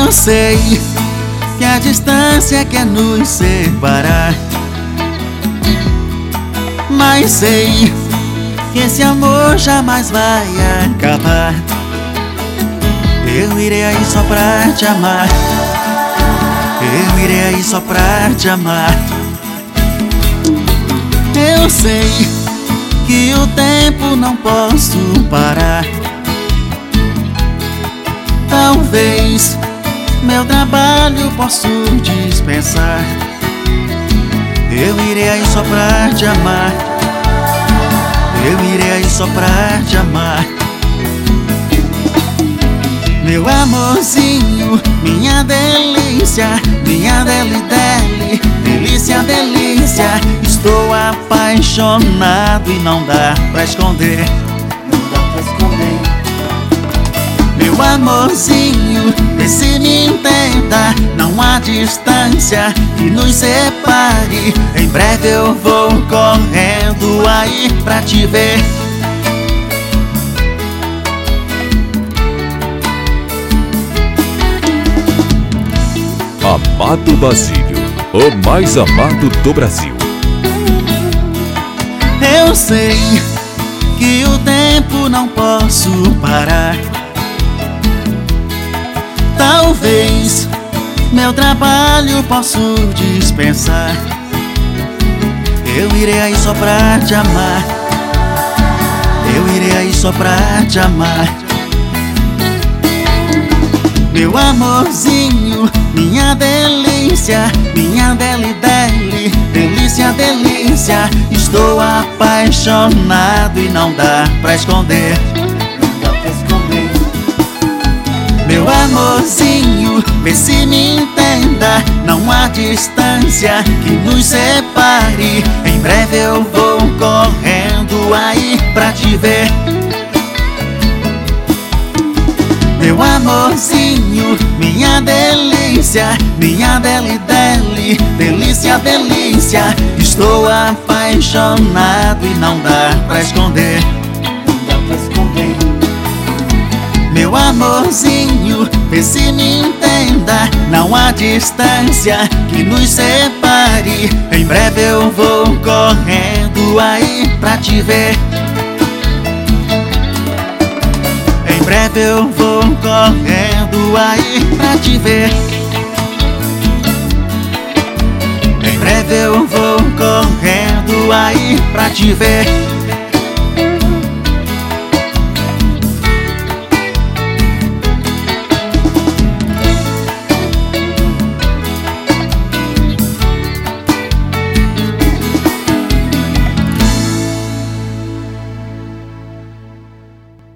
Eu sei que a distância quer nos separar, mas sei que esse amor jamais vai acabar. Eu irei aí só pra te amar, eu irei aí só pra te amar. Eu sei que o tempo não posso parar. Talvez meu trabalho posso dispensar. Eu irei aí só pra te amar, eu irei aí só pra te amar. Meu amorzinho, minha delícia, minha deli-deli, delícia, delícia. Estou apaixonado e não dá pra esconder, não dá pra esconder. Meu amorzinho, vê se me entenda, não há distância que nos separe. Em breve eu vou correndo aí pra te ver. Amado Basílio, o mais amado do Brasil. Eu sei que o tempo não posso parar. Talvez meu trabalho posso dispensar. Eu irei aí só pra te amar, eu irei aí só pra te amar. Meu amorzinho, minha delícia, minha deli-deli, delícia, delícia. Estou apaixonado e não dá pra esconder, não dá pra esconder. Meu amorzinho, vê se me entenda, não há distância que nos separe. Em breve eu vou correndo aí pra te ver. Meu amorzinho, minha delícia, minha deli-deli, delícia, delícia. Estou apaixonado e não dá pra esconder, não dá pra esconder. Meu amorzinho, vê se me entenda, não há distância que nos separe. Em breve eu vou correndo aí pra te ver. Em breve eu vou correndo aí pra te ver. Em breve eu vou correndo aí pra te ver.